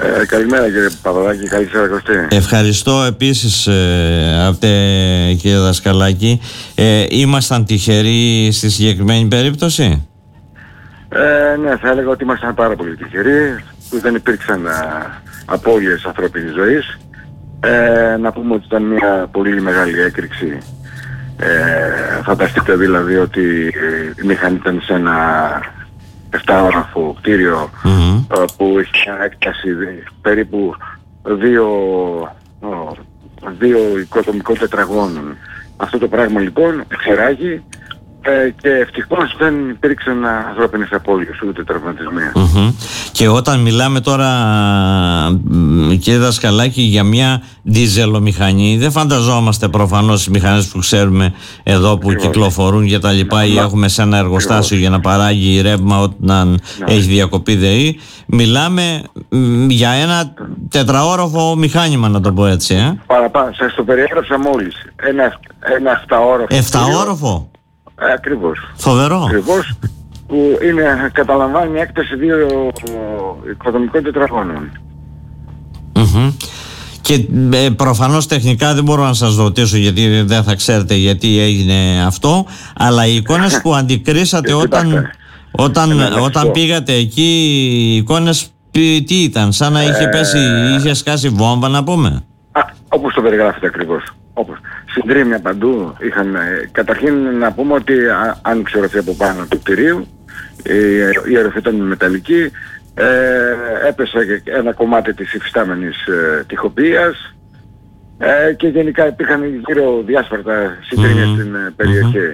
Καλημέρα κύριε Παπαδάκη, καλή Σαρακοστή. Ευχαριστώ επίσης κύριε Δασκαλάκη. Ήμασταν τυχεροί στη συγκεκριμένη περίπτωση? Ναι, θα έλεγα ότι ήμασταν πάρα πολύ τυχεροί που δεν υπήρξαν απώλειες ανθρώπινης ζωής. Να πούμε ότι ήταν μια πολύ μεγάλη έκρηξη. Φανταστείτε δηλαδή ότι η μηχανή ήταν σε ένα 7όροφο κτίριο που έχει μια έκταση περίπου δύο οικοδομικών τετραγώνων. Αυτό το πράγμα λοιπόν ξεράγει και ευτυχώς δεν υπήρξαν ανθρώπινες απώλειες ούτε τραυματισμοί. Και όταν μιλάμε τώρα, κύριε Δασκαλάκη, για μια διζελομηχανή, δεν φανταζόμαστε προφανώς τις μηχανές που ξέρουμε εδώ που κυκλοφορούν για τα λοιπά ή έχουμε σε ένα εργοστάσιο για να παράγει ρεύμα όταν έχει διακοπή ΔΕΗ. Μιλάμε για ένα τετραόροφο μηχάνημα, να το πω έτσι. Παραπάνω, σας το περιέγραψα μόλις. Ένα 7όροφο. Ακριβώς. Φοβερό. Ακριβώς, που καταλαμβάνει μια έκταση 2 οικοδομικών τετραγώνων. Και προφανώς τεχνικά δεν μπορώ να σας ρωτήσω, γιατί δεν θα ξέρετε γιατί έγινε αυτό, αλλά οι εικόνες που αντικρίσατε όταν πήγατε εκεί, οι εικόνες τι ήταν? Σαν να είχε σκάσει βόμβα, να πούμε? Όπως το περιγράφετε ακριβώς. Συντρίμμια παντού είχαν. Καταρχήν να πούμε ότι άνοιξε οροφή από πάνω του κτηρίου, η οροφή ήταν μεταλλική, έπεσε ένα κομμάτι της υφιστάμενης τοιχοποίησης και γενικά υπήρχαν γύρω διάσπαρτα συντρίμμια στην περιοχή.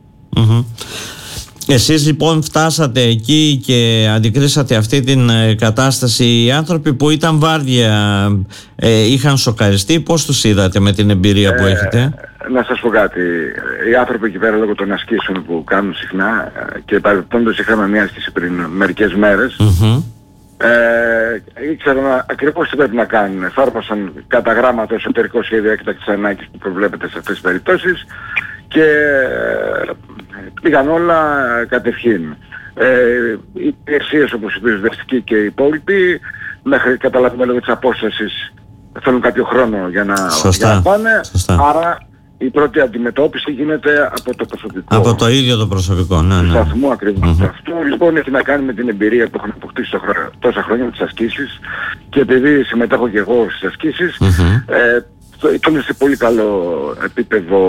Εσείς λοιπόν φτάσατε εκεί και αντικρίσατε αυτή την κατάσταση. Οι άνθρωποι που ήταν βάρδια είχαν σοκαριστεί? Πώς τους είδατε με την εμπειρία που έχετε? Να σας πω κάτι. Οι άνθρωποι εκεί πέρα, λόγω των ασκήσεων που κάνουν συχνά, και παρεπτόντως είχαμε μια άσκηση πριν μερικές μέρες, ήξεραν ακριβώς τι πρέπει να κάνουν. Εφάρμοσαν κατά γράμμα το εσωτερικό σχέδιο έκτακτης ανάγκης που προβλέπεται σε αυτές τις περιπτώσεις και πήγαν όλα κατευχήν. Οι υπηρεσίες όπως η πυροσβεστική και οι υπόλοιποι, μέχρι καταλαβαίνουμε λόγω της απόστασης, θέλουν κάποιο χρόνο για να πάνε. Άρα η πρώτη αντιμετώπιση γίνεται από το προσωπικό. Από το ίδιο το προσωπικό, ναι. Του σταθμού ακριβώς. Αυτό λοιπόν έχει να κάνει με την εμπειρία που έχουν αποκτήσει τόσα χρόνια με τις ασκήσεις, και επειδή συμμετέχω και εγώ στις ασκήσεις, ήταν σε πολύ καλό επίπεδο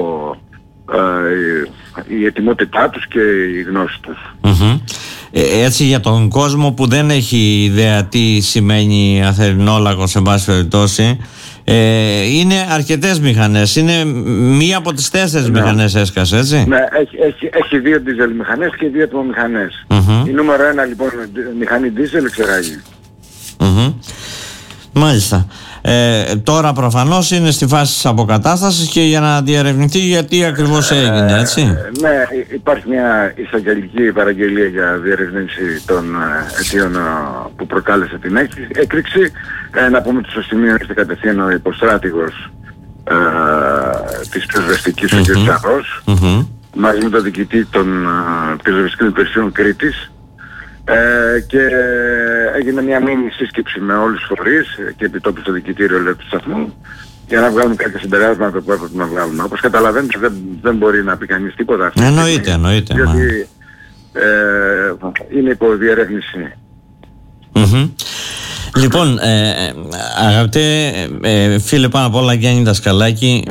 η ετοιμότητά τους και η γνώση τους. Έτσι, για τον κόσμο που δεν έχει ιδέα τι σημαίνει αθερινόλαγος, σε βάση περιπτώσει, είναι αρκετές μηχανές. Είναι μία από τις 4 μηχανές έσκασε, έτσι? Ναι, έχει 2 δίζελ μηχανές και 2 ατμομηχανές. Η νούμερο 1 λοιπόν μηχανή δίζελ ξεράγει. Μάλιστα. Τώρα προφανώς είναι στη φάση της αποκατάστασης και για να διερευνηθεί γιατί ακριβώς έγινε, έτσι? Ναι, υπάρχει μια εισαγγελική παραγγελία για διερευνήση των αιτίων που προκάλεσε την έκρηξη. Να πούμε ότι στο σημείο είστε κατευθείαν ο υποστράτηγος της πυροσβεστικής, ο κ. Τσαρός, μαζί με τον διοικητή των πυροσβεστικών υπηρεσιών Κρήτης, και έγινε μια μήνυ σύσκεψη με όλους τους φορείς και επιτόπου στο δικητήριο του σταθμού για να βγάλουμε κάποια συμπεράσματα που έπρεπε να βγάλουμε. Όπως καταλαβαίνετε δεν μπορεί να πει κανείς τίποτα. Εννοείται. Διότι είναι υπό διερεύνηση. Λοιπόν, αγαπητέ φίλε, πάνω απ' όλα Γιάννη Δασκαλάκη,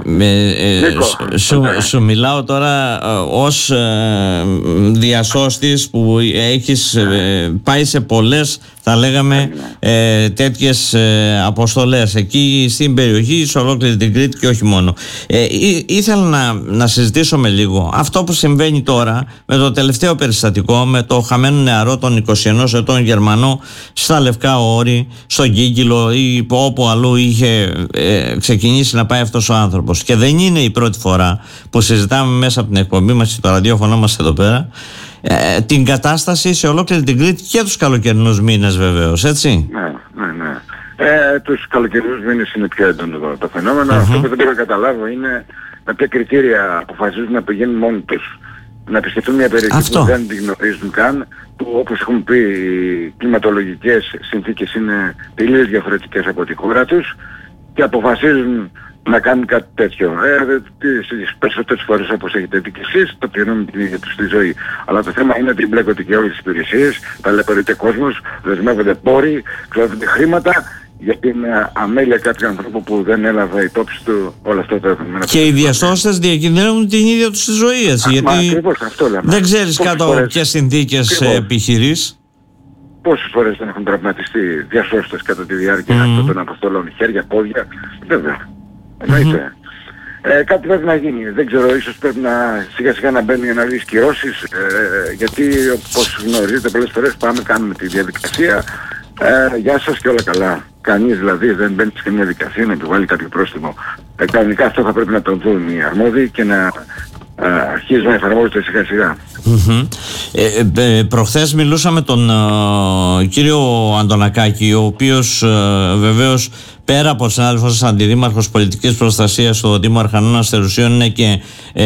σου μιλάω τώρα ως διασώστης που έχεις πάει σε πολλές, θα λέγαμε, τέτοιες αποστολές εκεί στην περιοχή, σε ολόκληρη την Κρήτη και όχι μόνο. Ήθελα να συζητήσουμε λίγο αυτό που συμβαίνει τώρα με το τελευταίο περιστατικό, με το χαμένο νεαρό των 21 ετών Γερμανό στα Λευκά Όρη, στον Κύκυλο ή όπου αλλού είχε ξεκινήσει να πάει αυτός ο άνθρωπος. Και δεν είναι η πρώτη φορά που συζητάμε μέσα από την εκπομπή μας και το ραδιόφωνο μας εδώ πέρα την κατάσταση σε ολόκληρη την Κρήτη και τους καλοκαιρινούς μήνες, βεβαίως, έτσι? Ναι. Τους καλοκαιρινούς μήνες είναι πιο έντονο το φαινόμενο. Αυτό που δεν μπορώ να καταλάβω είναι με ποια κριτήρια αποφασίζουν να πηγαίνουν μόνοι τους να επισκεφτούν μια περιοχή που δεν την γνωρίζουν καν, που όπως έχουμε πει οι κλιματολογικές συνθήκες είναι τελείως διαφορετικές από τη χώρα τους και αποφασίζουν να κάνουν κάτι τέτοιο. Τις περισσότερες φορές, όπως έχετε δει και εσείς, το πληρώνουν την ίδια τους τη ζωή. Αλλά το θέμα είναι ότι μπλέκονται και όλες τις υπηρεσίες, ταλαιπωρείται κόσμος, δεσμεύονται πόροι, ξοδεύονται χρήματα για την αμέλεια κάποιου ανθρώπου που δεν έλαβε υπόψη του όλα αυτά τα δεδομένα. Και οι διασώστες διακινδυνεύουν την ίδια τους τη ζωή, έτσι, γιατί ακριβώς, αυτό λέμε. Δεν ξέρεις κάτω από ποιες συνθήκες επιχειρείς. Πόσες φορές δεν έχουν τραυματιστεί διασώστες κατά τη διάρκεια αυτών των αποστολών, χέρια, πόδια, βέβαια. Εννοείται. Κάτι πρέπει να γίνει. Δεν ξέρω, ίσως πρέπει να σιγά σιγά να μπαίνει να λύσει κυρώσεις, γιατί όπως γνωρίζετε πολλές φορές πάμε, κάνουμε τη διαδικασία, γεια σας και όλα καλά. Κανείς δηλαδή δεν μπαίνει σε μια δικασία να επιβάλλει κάποιο πρόστιμο. Κανονικά αυτό θα πρέπει να το δουν οι αρμόδιοι και να αρχίζει να εφαρμόζεται σιγά σιγά. Προχθές μιλούσα με τον κύριο Αντωνακάκη, ο οποίος βεβαίως πέρα από συνάδελφος αντιδήμαρχος πολιτικής προστασίας στο Δήμο Αρχανών Αστερουσίων είναι και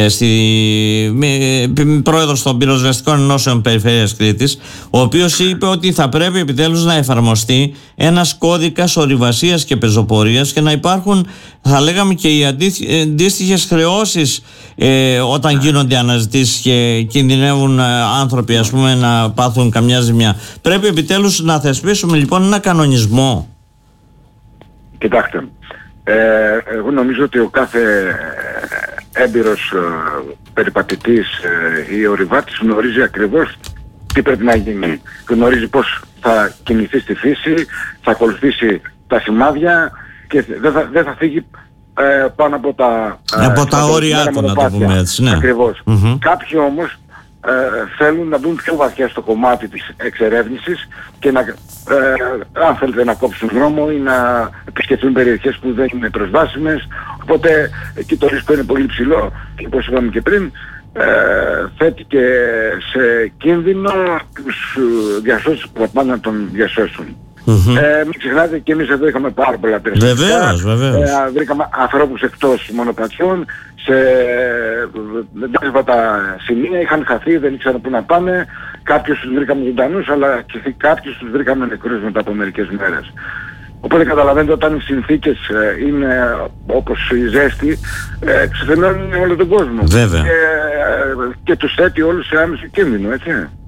πρόεδρος των πυροσβεστικών ενώσεων Περιφέρειας Κρήτης, ο οποίος είπε ότι θα πρέπει επιτέλους να εφαρμοστεί ένας κώδικας ορειβασίας και πεζοπορίας και να υπάρχουν, θα λέγαμε, και οι αντίστοιχες χρεώσεις όταν γίνονται αναζητήσεις και κινδυνεύουν άνθρωποι, ας πούμε, να πάθουν καμιά ζημιά. Πρέπει επιτέλους να θεσπίσουμε λοιπόν ένα κανονισμό. Κοιτάξτε, εγώ νομίζω ότι ο κάθε έμπειρος περιπατητής ή ορειβάτης γνωρίζει ακριβώς τι πρέπει να γίνει. Γνωρίζει πώς θα κινηθεί στη φύση, θα ακολουθήσει τα σημάδια και δεν θα φύγει πάνω από τα όρια του, να το πούμε έτσι. Ναι. Ακριβώς. Κάποιοι όμως θέλουν να μπουν πιο βαθιά στο κομμάτι της εξερεύνησης και να, αν θέλετε, να κόψουν δρόμο ή να επισκεφθούν περιοχές που δεν είναι προσβάσιμες. Οπότε εκεί το ρίσκο είναι πολύ ψηλό και, όπως είπαμε και πριν, θέτει και σε κίνδυνο τους διασώσεις που θα πάνε να τον διασώσουν. Μην ξεχνάτε, και εμείς εδώ είχαμε πάρα πολλά περιστατικά. Βεβαίως. Βρήκαμε ανθρώπους εκτός μονοπατιών σε δύσβατα σημεία, είχαν χαθεί, δεν ήξεραν πού να πάνε. Κάποιους τους βρήκαμε ζωντανούς, αλλά και κάποιους τους βρήκαμε νεκρούς μετά από μερικές μέρες. Οπότε καταλαβαίνετε, όταν οι συνθήκες είναι όπως η ζέστη, ξεφαινώνουν όλο τον κόσμο. Βέβαια. Και τους θέτει όλους σε άμεσο κίνδυνο, έτσι.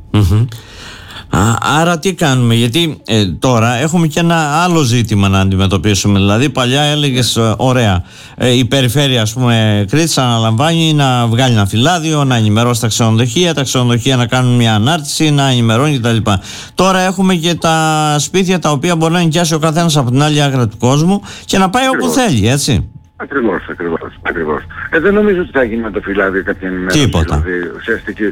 Άρα τι κάνουμε, γιατί τώρα έχουμε και ένα άλλο ζήτημα να αντιμετωπίσουμε. Δηλαδή παλιά έλεγες ωραία, η περιφέρεια, ας πούμε, Κρήτης αναλαμβάνει να βγάλει ένα φυλάδιο, να ενημερώσει τα ξενοδοχεία να κάνουν μια ανάρτηση, να ενημερώνει κτλ. Τώρα έχουμε και τα σπίτια τα οποία μπορεί να νοικιάσει ο καθένας από την άλλη άκρη του κόσμου και να πάει όπου θέλει, έτσι. Ακριβώς. Δεν νομίζω ότι θα γίνει με το φυλάδιο κάποια ενημέρωση. Τίποτα. Δηλαδή, ουσιαστική.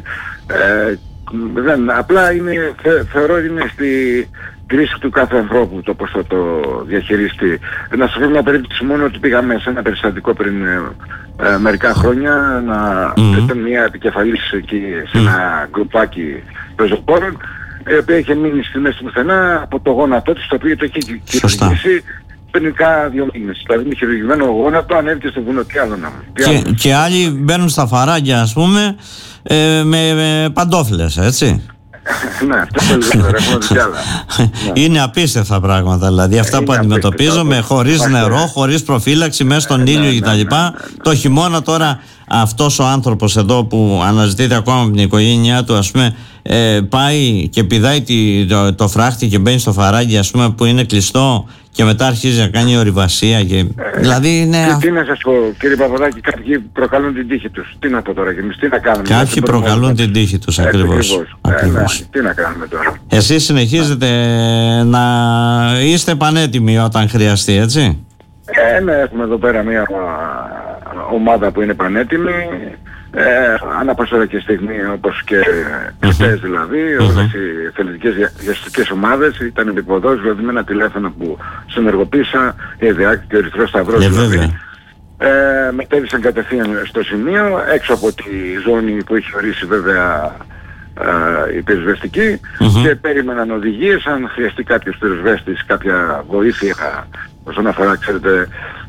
Απλά θεωρώ ότι είναι στη κρίση του κάθε ανθρώπου το πώς θα το διαχειριστεί. Να σας πω μια περίπτωση μόνο, ότι πήγαμε σε ένα περιστατικό πριν μερικά χρόνια, ήταν μια επικεφαλής εκεί σε ένα γκρουπάκι πεζοπόρων, η οποία είχε μείνει στη μέση του πουθενά από το γόνατό της, το οποίο το είχε χειρουργήσει πριν κάνα 2 μήνες. Δηλαδή με χειρουργημένο γόνατο ανέβηκε στο βουνό. Τι άλλο να μου. Και άλλοι μπαίνουν στα φαράγγια, ας πούμε, με παντόφλες, έτσι. Ναι, αυτό το λέω, έχουμε δει κι άλλα. Είναι απίστευτα πράγματα, δηλαδή αυτά που αντιμετωπίζουμε, χωρίς νερό, χωρίς προφύλαξη, μέσα στον ήλιο κτλ. Το χειμώνα τώρα αυτός ο άνθρωπος εδώ που αναζητείται ακόμα από την οικογένειά του, ας πούμε, πάει και πηδάει το φράχτη και μπαίνει στο φαράγγι, ας πούμε, που είναι κλειστό, και μετά αρχίζει να κάνει ορειβασία και... δηλαδή είναι... Τι να σας πω, κύριε Παπαδάκη, κάποιοι προκαλούν την τύχη τους. Τι να πω τώρα και εμείς, τι να κάνουμε. Κάποιοι προκαλούν την τύχη τους, ακριβώς. Τι να κάνουμε τώρα. Εσείς συνεχίζετε να είστε πανέτοιμοι όταν χρειαστεί, έτσι. Ναι, έχουμε εδώ πέρα μια ομάδα που είναι πανέτοιμη. Ανά πάσα ώρα και στιγμή, όπως και χθες δηλαδή, όλες οι εθελοντικές διαστατικές ομάδες ήταν επίποδος, δηλαδή με ένα τηλέφωνο που συνεργοποίησα, η ΕΔΕΑΚ και ο Ερυθρός Σταυρός δηλαδή. Μετέβησαν κατευθείαν στο σημείο, έξω από τη ζώνη που έχει ορίσει βέβαια η πυροσβεστική, και περίμεναν οδηγίες, αν χρειαστεί κάποιος πυροσβέστης κάποια βοήθεια όσον αφορά, ξέρετε,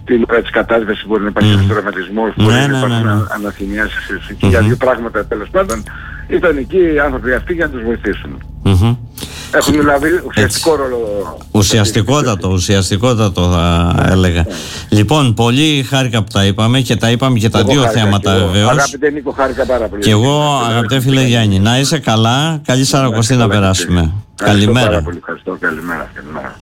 τη λόγια της κατάσβεσης μπορεί να υπάρχει τραυματισμός, μπορεί να υπάρχουν αναθυμιάσεις και για δύο πράγματα τέλος πάντων. Ήταν εκεί οι άνθρωποι αυτοί για να τους βοηθήσουν. Έχουν δηλαδή ουσιαστικό ρόλο. Ουσιαστικότατο θα έλεγα. Λοιπόν, πολύ χάρηκα που τα είπαμε και τα είπαμε και τα δύο θέματα βεβαίως. Αγαπητέ Νίκο, χάρηκα πάρα πολύ. Και εγώ, αγαπητέ φίλε Γιάννη, να είσαι καλά, καλή Σαρακοστή να περάσουμε. Καλημέρα. Ευχαριστώ, καλημέρα.